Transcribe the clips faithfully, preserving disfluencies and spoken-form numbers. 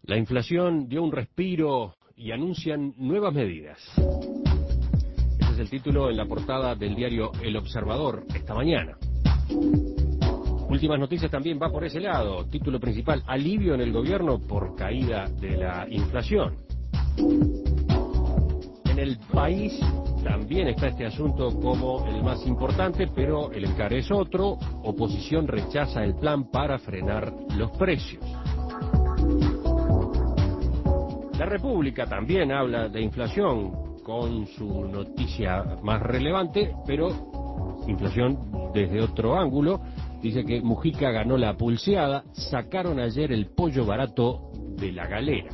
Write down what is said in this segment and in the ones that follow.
La inflación dio un respiro y anuncian nuevas medidas. Ese es el título en la portada del diario El Observador esta mañana. Últimas noticias también va por ese lado. Título principal: alivio en el gobierno por caída de la inflación. En el país también está este asunto como el más importante, pero el encare es otro. Oposición rechaza el plan para frenar los precios. La República también habla de inflación con su noticia más relevante, pero inflación desde otro ángulo. Dice que Mujica ganó la pulseada, sacaron ayer el pollo barato de la galera.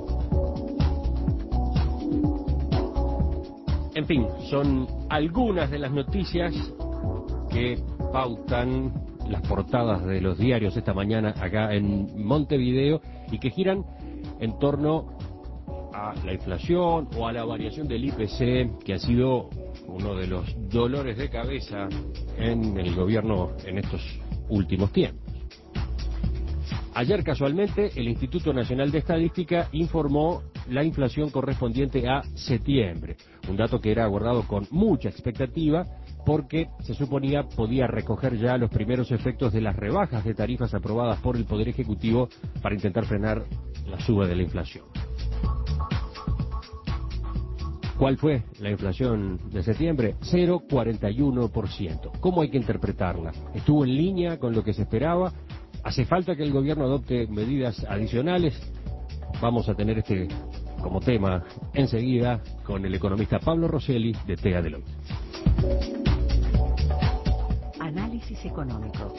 En fin, son algunas de las noticias que pautan las portadas de los diarios esta mañana acá en Montevideo y que giran en torno a la inflación o a la variación del I P C, que ha sido uno de los dolores de cabeza en el gobierno en estos últimos tiempos. Ayer, casualmente, el Instituto Nacional de Estadística informó la inflación correspondiente a septiembre, un dato que era aguardado con mucha expectativa porque se suponía podía recoger ya los primeros efectos de las rebajas de tarifas aprobadas por el Poder Ejecutivo para intentar frenar la suba de la inflación. ¿Cuál fue la inflación de septiembre? cero coma cuarenta y uno por ciento. ¿Cómo hay que interpretarla? ¿Estuvo en línea con lo que se esperaba? ¿Hace falta que el gobierno adopte medidas adicionales? Vamos a tener este como tema enseguida con el economista Pablo Rosselli de T E A Deloitte. Análisis económico.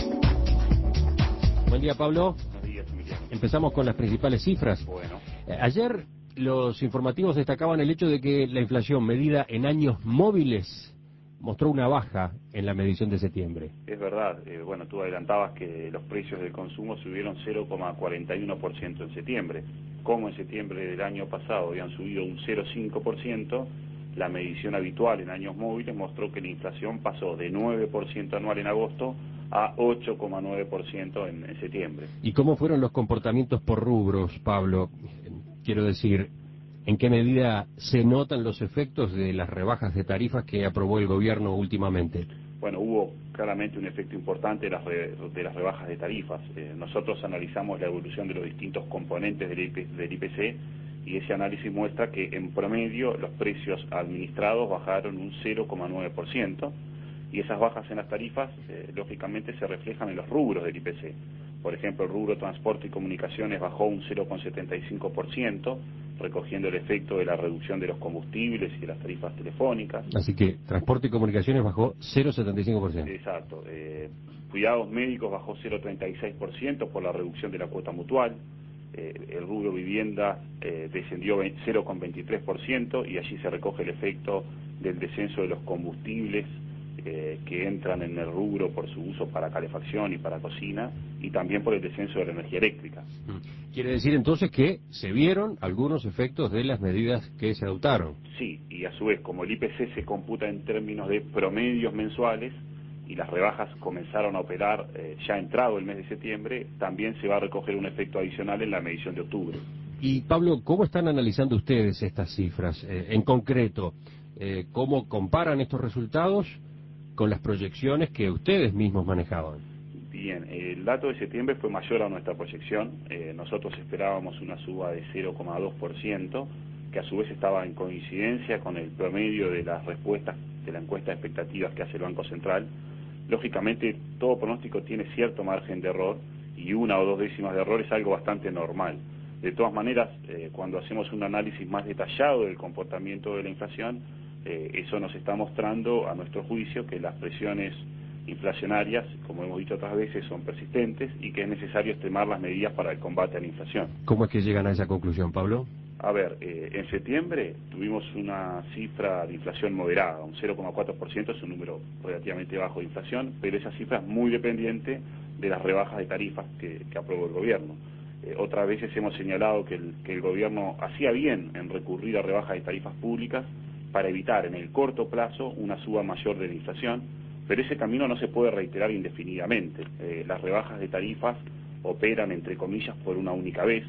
Buen día, Pablo. Buenos días, Emiliano. Empezamos con las principales cifras. Bueno. Eh, Ayer los informativos destacaban el hecho de que la inflación medida en años móviles mostró una baja en la medición de septiembre. Es verdad, eh, bueno, tú adelantabas que los precios del consumo subieron cero coma cuarenta y uno por ciento en septiembre. Como en septiembre del año pasado habían subido un cero coma cinco por ciento, la medición habitual en años móviles mostró que la inflación pasó de nueve por ciento anual en agosto a ocho coma nueve por ciento en, en septiembre. ¿Y cómo fueron los comportamientos por rubros, Pablo? Quiero decir, ¿en qué medida se notan los efectos de las rebajas de tarifas que aprobó el gobierno últimamente? Bueno, hubo claramente un efecto importante de las, re, de las rebajas de tarifas. Eh, nosotros analizamos la evolución de los distintos componentes del, I P, del I P C y ese análisis muestra que en promedio los precios administrados bajaron un cero coma nueve por ciento y esas bajas en las tarifas eh, lógicamente se reflejan en los rubros del I P C. Por ejemplo, el rubro transporte y comunicaciones bajó un cero coma setenta y cinco por ciento, recogiendo el efecto de la reducción de los combustibles y de las tarifas telefónicas. Así que transporte y comunicaciones bajó cero coma setenta y cinco por ciento. Exacto. Eh, cuidados médicos bajó cero coma treinta y seis por ciento por la reducción de la cuota mutual. Eh, el rubro vivienda eh, descendió cero coma veintitrés por ciento y allí se recoge el efecto del descenso de los combustibles eh, que entran en el rubro por su uso para calefacción y para cocina, y también por el descenso de la energía eléctrica. Quiere decir entonces que se vieron algunos efectos de las medidas que se adoptaron. Sí, y a su vez, como el I P C se computa en términos de promedios mensuales y las rebajas comenzaron a operar eh, ya entrado el mes de septiembre, también se va a recoger un efecto adicional en la medición de octubre. Y Pablo, ¿cómo están analizando ustedes estas cifras? Eh, en concreto, eh, ¿cómo comparan estos resultados con las proyecciones que ustedes mismos manejaban? Bien, el dato de septiembre fue mayor a nuestra proyección. Eh, nosotros esperábamos una suba de cero coma dos por ciento, que a su vez estaba en coincidencia con el promedio de las respuestas de la encuesta de expectativas que hace el Banco Central. Lógicamente, todo pronóstico tiene cierto margen de error y una o dos décimas de error es algo bastante normal. De todas maneras, eh, cuando hacemos un análisis más detallado del comportamiento de la inflación, eh, eso nos está mostrando, a nuestro juicio, que las presiones inflacionarias, como hemos dicho otras veces, son persistentes y que es necesario extremar las medidas para el combate a la inflación. ¿Cómo es que llegan a esa conclusión, Pablo? A ver, eh, en septiembre tuvimos una cifra de inflación moderada, un cero coma cuatro por ciento, es un número relativamente bajo de inflación, pero esa cifra es muy dependiente de las rebajas de tarifas que, que aprobó el gobierno. Eh, otras veces hemos señalado que el, que el gobierno hacía bien en recurrir a rebajas de tarifas públicas para evitar en el corto plazo una suba mayor de la inflación, pero ese camino no se puede reiterar indefinidamente. Eh, las rebajas de tarifas operan, entre comillas, por una única vez.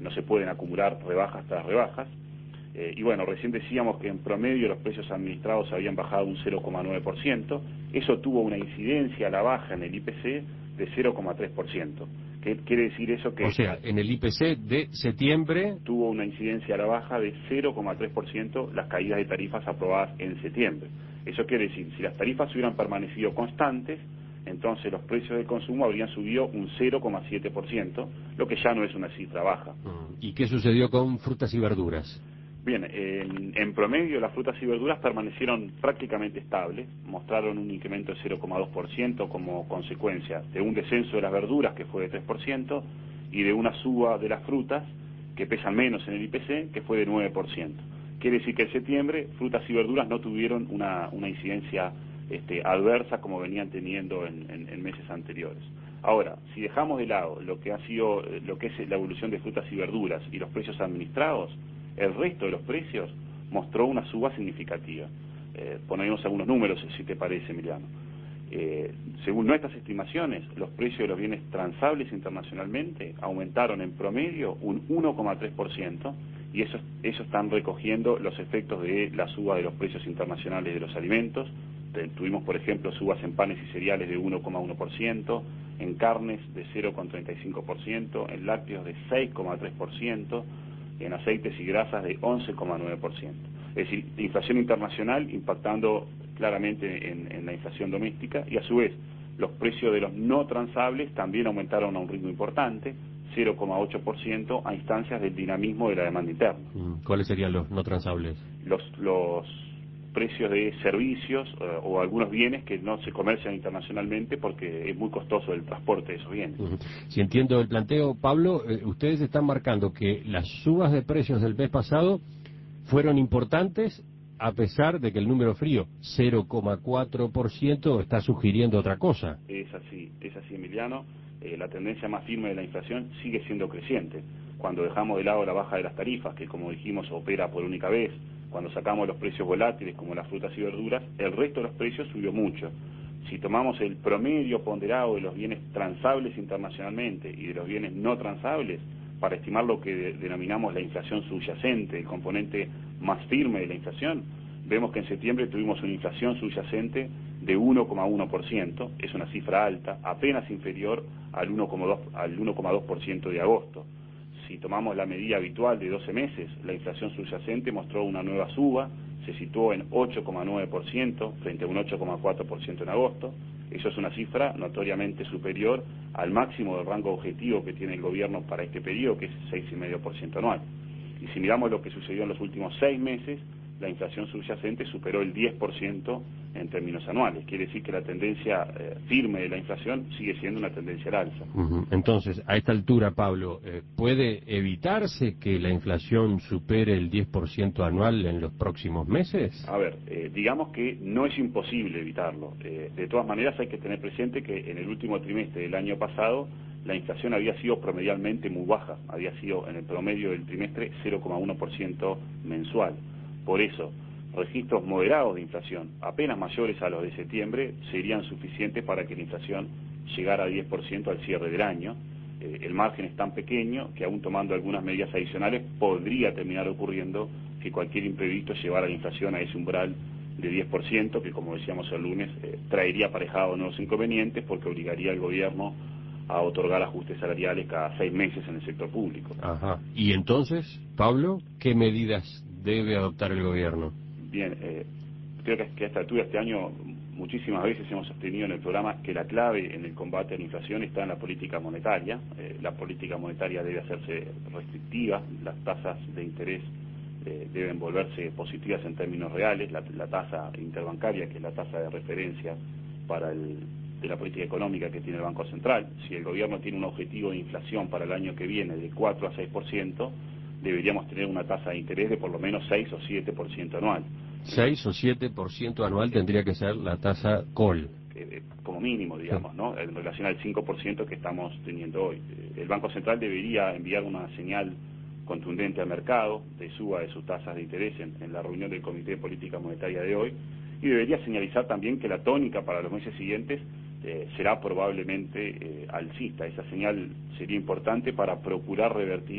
no se pueden acumular rebajas tras rebajas. Eh, y bueno, recién decíamos que en promedio los precios administrados habían bajado un cero coma nueve por ciento, eso tuvo una incidencia a la baja en el I P C de cero coma tres por ciento. ¿Qué quiere decir eso? Que o sea, en el I P C de septiembre tuvo una incidencia a la baja de cero coma tres por ciento las caídas de tarifas aprobadas en septiembre. Eso quiere decir, si las tarifas hubieran permanecido constantes, entonces los precios de consumo habrían subido un cero coma siete por ciento, lo que ya no es una cifra baja. ¿Y qué sucedió con frutas y verduras? Bien, en, en promedio las frutas y verduras permanecieron prácticamente estables, mostraron un incremento de cero coma dos por ciento como consecuencia de un descenso de las verduras que fue de tres por ciento y de una suba de las frutas que pesan menos en el I P C que fue de nueve por ciento. Quiere decir que en septiembre frutas y verduras no tuvieron una, una incidencia este, adversa como venían teniendo en, en, en meses anteriores. Ahora, si dejamos de lado lo que ha sido, lo que es la evolución de frutas y verduras y los precios administrados, el resto de los precios mostró una suba significativa. Eh, ponemos algunos números, si te parece, Emiliano. Eh, según nuestras estimaciones, los precios de los bienes transables internacionalmente aumentaron en promedio un uno coma tres por ciento y eso, eso están recogiendo los efectos de la suba de los precios internacionales de los alimentos. Tuvimos, por ejemplo, subas en panes y cereales de uno coma uno por ciento, en carnes de cero coma treinta y cinco por ciento, en lácteos de seis coma tres por ciento, en aceites y grasas de once coma nueve por ciento. Es decir, inflación internacional impactando claramente en, en la inflación doméstica y a su vez los precios de los no transables también aumentaron a un ritmo importante, cero coma ocho por ciento, a instancias del dinamismo de la demanda interna. ¿Cuáles serían los no transables? Los, los precios de servicios eh, o algunos bienes que no se comercian internacionalmente porque es muy costoso el transporte de esos bienes. Uh-huh. Si entiendo el planteo, Pablo, eh, ustedes están marcando que las subas de precios del mes pasado fueron importantes a pesar de que el número frío, cero coma cuatro por ciento, está sugiriendo otra cosa. Es así, es así, Emiliano. Eh, la tendencia más firme de la inflación sigue siendo creciente. Cuando dejamos de lado la baja de las tarifas, que como dijimos opera por única vez, cuando sacamos los precios volátiles como las frutas y verduras, el resto de los precios subió mucho. Si tomamos el promedio ponderado de los bienes transables internacionalmente y de los bienes no transables, para estimar lo que de, denominamos la inflación subyacente, el componente más firme de la inflación, vemos que en septiembre tuvimos una inflación subyacente de uno coma uno por ciento, es una cifra alta, apenas inferior al uno coma dos por ciento de agosto. Si tomamos la medida habitual de doce meses, la inflación subyacente mostró una nueva suba, se situó en ocho coma nueve por ciento frente a un ocho coma cuatro por ciento en agosto. Eso es una cifra notoriamente superior al máximo del rango objetivo que tiene el gobierno para este periodo, que es seis coma cinco por ciento anual. Y si miramos lo que sucedió en los últimos seis meses, la inflación subyacente superó el diez por ciento en términos anuales. Quiere decir que la tendencia eh, firme de la inflación sigue siendo una tendencia al alza. Uh-huh. Entonces, a esta altura, Pablo, eh, ¿puede evitarse que la inflación supere el diez por ciento anual en los próximos meses? A ver, eh, digamos que no es imposible evitarlo. Eh, de todas maneras hay que tener presente que en el último trimestre del año pasado la inflación había sido promedialmente muy baja, había sido en el promedio del trimestre cero coma uno por ciento mensual. Por eso, registros moderados de inflación, apenas mayores a los de septiembre, serían suficientes para que la inflación llegara a diez por ciento al cierre del año. Eh, el margen es tan pequeño que aún tomando algunas medidas adicionales podría terminar ocurriendo que cualquier imprevisto llevara la inflación a ese umbral de diez por ciento, que como decíamos el lunes, eh, traería aparejado nuevos inconvenientes porque obligaría al gobierno a otorgar ajustes salariales cada seis meses en el sector público. Ajá. Y entonces, Pablo, ¿qué medidas debe adoptar el gobierno? Bien, eh, creo que, que a esta altura este año muchísimas veces hemos sostenido en el programa que la clave en el combate a la inflación está en la política monetaria. Eh, la política monetaria debe hacerse restrictiva, las tasas de interés eh, deben volverse positivas en términos reales, la, la tasa interbancaria, que es la tasa de referencia para el, de la política económica que tiene el Banco Central. Si el gobierno tiene un objetivo de inflación para el año que viene de cuatro a seis por ciento, deberíamos tener una tasa de interés de por lo menos seis o siete por ciento anual. seis o siete por ciento anual tendría que ser la tasa call. Eh, como mínimo, digamos, ¿no? En relación al cinco por ciento que estamos teniendo hoy. El Banco Central debería enviar una señal contundente al mercado de suba de sus tasas de interés en, en la reunión del Comité de Política Monetaria de hoy, y debería señalizar también que la tónica para los meses siguientes eh, será probablemente eh, alcista. Esa señal sería importante para procurar revertir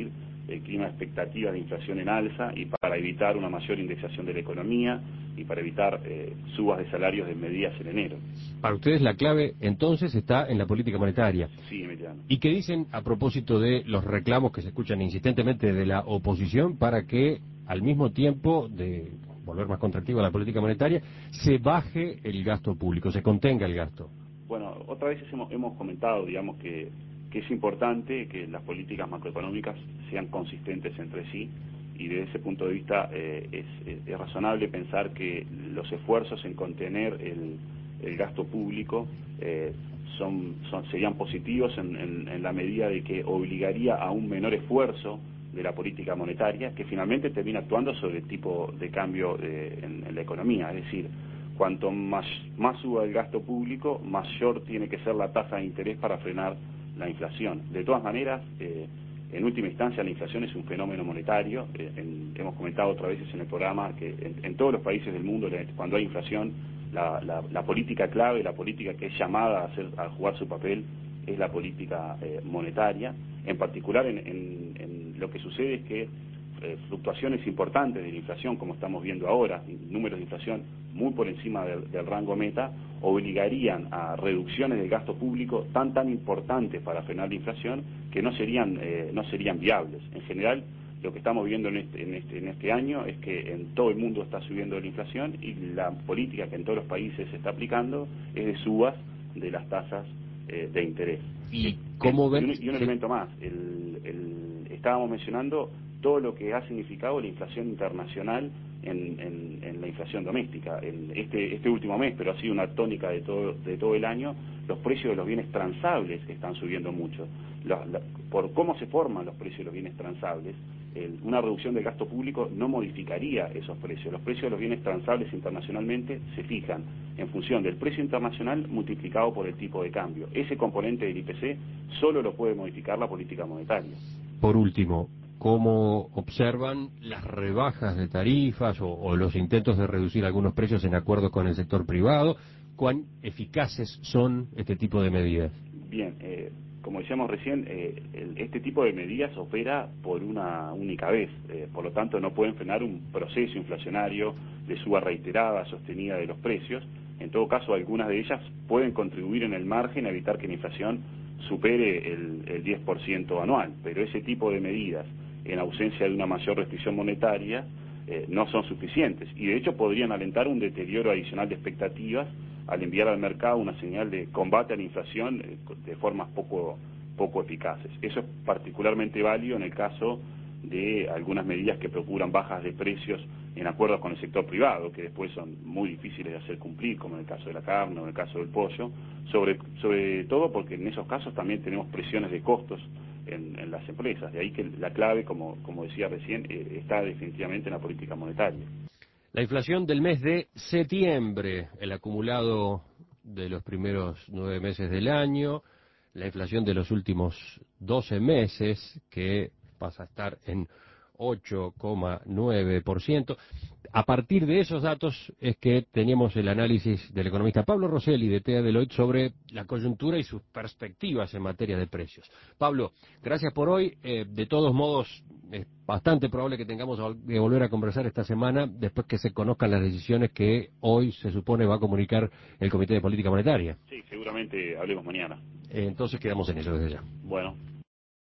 el clima de expectativa de inflación en alza y para evitar una mayor indexación de la economía y para evitar eh, subas de salarios de medidas en enero. Para ustedes la clave entonces está en la política monetaria. Sí, Emiliano. ¿Y qué dicen a propósito de los reclamos que se escuchan insistentemente de la oposición para que al mismo tiempo de volver más contractiva la política monetaria se baje el gasto público, se contenga el gasto? Bueno, otra vez hemos, hemos comentado, digamos, que, que es importante que las políticas macroeconómicas sean consistentes entre sí, y desde ese punto de vista eh, es, es, es razonable pensar que los esfuerzos en contener el, el gasto público eh, son, son serían positivos en, en, en la medida de que obligaría a un menor esfuerzo de la política monetaria, que finalmente termina actuando sobre el tipo de cambio de, en, en la economía. Es decir, cuanto más, más suba el gasto público, mayor tiene que ser la tasa de interés para frenar la inflación. De todas maneras, eh, en última instancia la inflación es un fenómeno monetario. Eh, en, hemos comentado otras veces en el programa que en, en todos los países del mundo, cuando hay inflación, la, la, la política clave, la política que es llamada a, hacer, a jugar su papel, es la política eh, monetaria. En particular, en, en, en lo que sucede es que eh, fluctuaciones importantes de la inflación, como estamos viendo ahora, números de inflación muy por encima del, del rango meta, obligarían a reducciones del gasto público tan tan importantes para frenar la inflación que no serían eh, no serían viables. En general, lo que estamos viendo en este, en este en este año es que en todo el mundo está subiendo la inflación y la política que en todos los países se está aplicando es de subas de las tasas eh, de interés. ¿Y cómo ven? Y un, y un sí. elemento más, el, el, estábamos mencionando todo lo que ha significado la inflación internacional en, en, en la inflación doméstica. En este, este último mes, pero ha sido una tónica de todo, de todo el año, los precios de los bienes transables están subiendo mucho. La, la, por cómo se forman los precios de los bienes transables, el, una reducción del gasto público no modificaría esos precios. Los precios de los bienes transables internacionalmente se fijan en función del precio internacional multiplicado por el tipo de cambio. Ese componente del I P C solo lo puede modificar la política monetaria. Por último, ¿cómo observan las rebajas de tarifas o, o los intentos de reducir algunos precios en acuerdo con el sector privado? ¿Cuán eficaces son este tipo de medidas? Bien, eh, como decíamos recién, eh, el, este tipo de medidas opera por una única vez, eh, por lo tanto no pueden frenar un proceso inflacionario de suba reiterada, sostenida de los precios. En todo caso, algunas de ellas pueden contribuir en el margen a evitar que la inflación supere el, el diez por ciento anual, pero ese tipo de medidas, en ausencia de una mayor restricción monetaria, eh, no son suficientes y de hecho podrían alentar un deterioro adicional de expectativas al enviar al mercado una señal de combate a la inflación eh, de formas poco, poco eficaces. Eso es particularmente válido en el caso de algunas medidas que procuran bajas de precios en acuerdos con el sector privado, que después son muy difíciles de hacer cumplir, como en el caso de la carne o en el caso del pollo, sobre, sobre todo porque en esos casos también tenemos presiones de costos en, en las empresas. De ahí que la clave, como, como decía recién, eh, está definitivamente en la política monetaria. La inflación del mes de septiembre, el acumulado de los primeros nueve meses del año, la inflación de los últimos doce meses, que pasa a estar en ocho coma nueve por ciento. A partir de esos datos es que teníamos el análisis del economista Pablo Rosselli de T E A Deloitte sobre la coyuntura y sus perspectivas en materia de precios. Pablo, gracias por hoy. Eh, de todos modos, es bastante probable que tengamos que volver a conversar esta semana después que se conozcan las decisiones que hoy se supone va a comunicar el Comité de Política Monetaria. Sí, seguramente hablemos mañana. Eh, entonces quedamos en eso desde ya. Bueno.